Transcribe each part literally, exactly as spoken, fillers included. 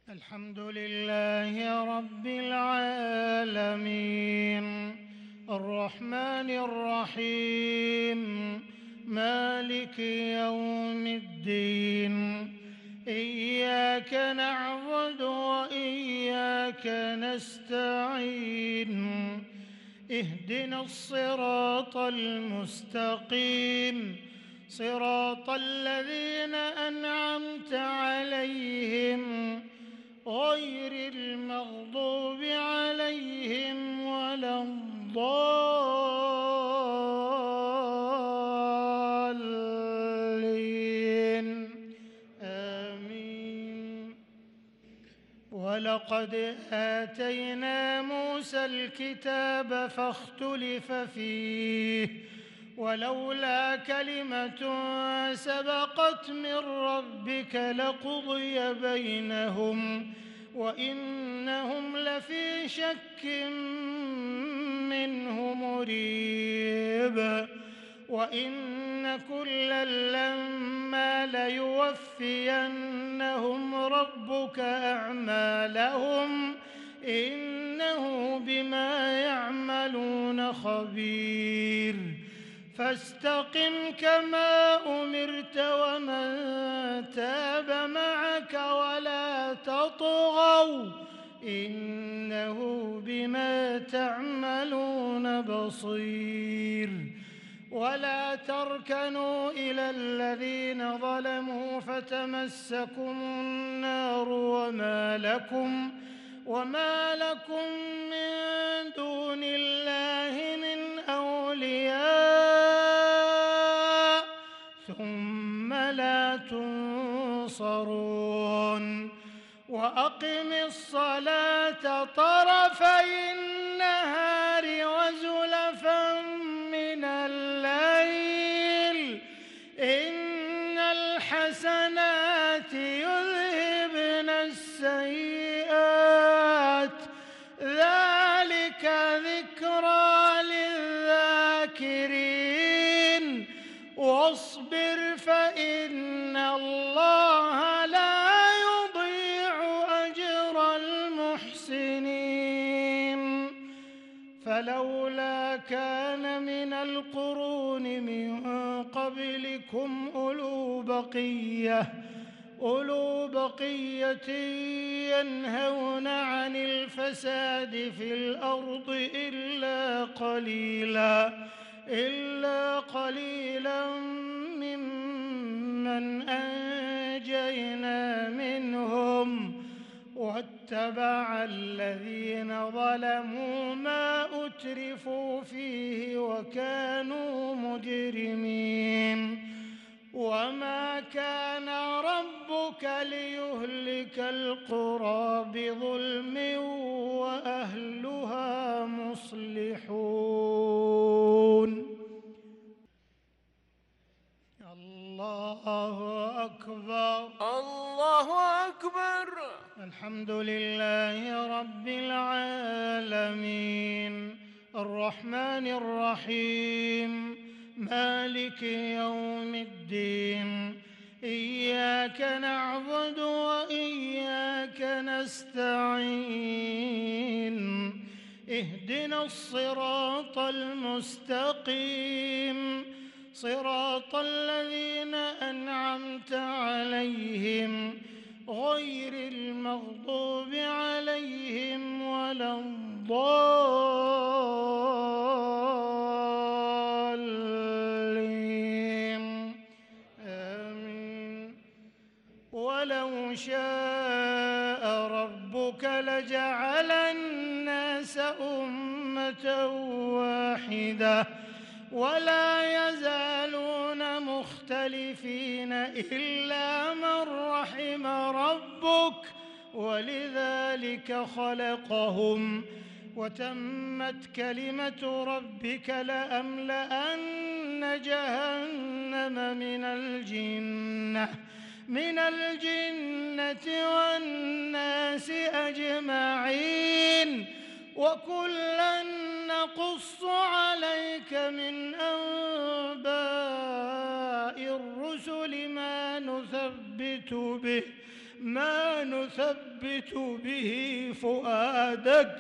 الحمد لله رب العالمين الرحمن الرحيم مالك يوم الدين إياك نعبد وإياك نستعين اهدنا الصراط المستقيم صراط الذين أنعمت عليهم غير المغضوب عليهم ولا الضالين آمين. ولقد آتينا موسى الكتاب فاختلف فيه ولولا كلمة سبقت من ربك لقضي بينهم وإنهم لفي شك منه مريب. وإن كلا لما ليوفينهم ربك أعمالهم إنه بما يعملون خبير. فاستقم كما أمرت ومن تاب معك ولا تطغوا إنه بما تعملون بصير. ولا تركنوا إلى الذين ظلموا فتمسكم النار وما لكم وما لكم من دون الله من أولياء ثم لا تنصرون. وأقم الصلاة طرفي النهار وزلفا من الليل إن الحسنات يذهبن السيئات ذلك ذكرى للذاكرين. واصبر فإن الله لا يضيع أجر المحسنين. فلولا كان من القرون من قبلكم أولو بقية أولو بقية ينهون عن الفساد في الأرض إلا قليلا إلا قليلا ممن أنجينا منهم واتبع الذين ظلموا ما أترفوا فيه وكانوا مجرمين. وما كان ربك ليهلك القرى بظلم وأهلها مصلحون. الله أكبر الله أكبر. الحمد لله رب العالمين الرحمن الرحيم مالك يوم الدين إياك نعبد وإياك نستعين اهدنا الصراط المستقيم صراط الذين أنعمت عليهم غير المغضوب عليهم ولا الضالين آمين. ولو شاء ربك لجعل الناس أمة واحدة ولا يزالون مختلفين إلا من رحم ربك ولذلك خلقهم وتمت كلمة ربك لأملأن جهنم من الجنة من الجنة والناس أجمعين. وكلا نقص عليك من أنباء الرسل ما نثبت نثبت به ما نثبت به فؤادك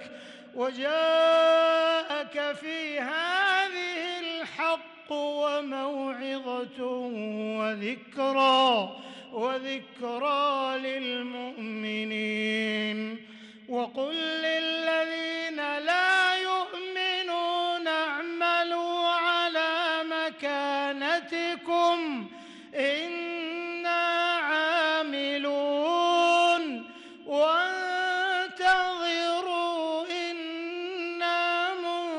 وجاءك في هذه الحق وموعظة وذكرى وذكرى للمؤمنين وقل للذين لا يؤمنون اعملوا على مكانتكم إنا عاملون وانتظروا إنا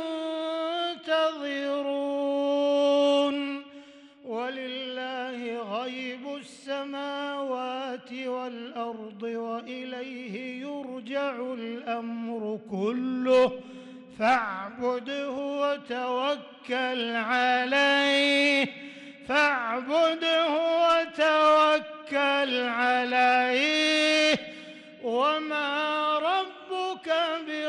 منتظرون ولله غيب السماوات والأرض وإليه يرجع الأمر كله فاعبده وتوكل عليه فاعبده وتوكل عليه وما ربك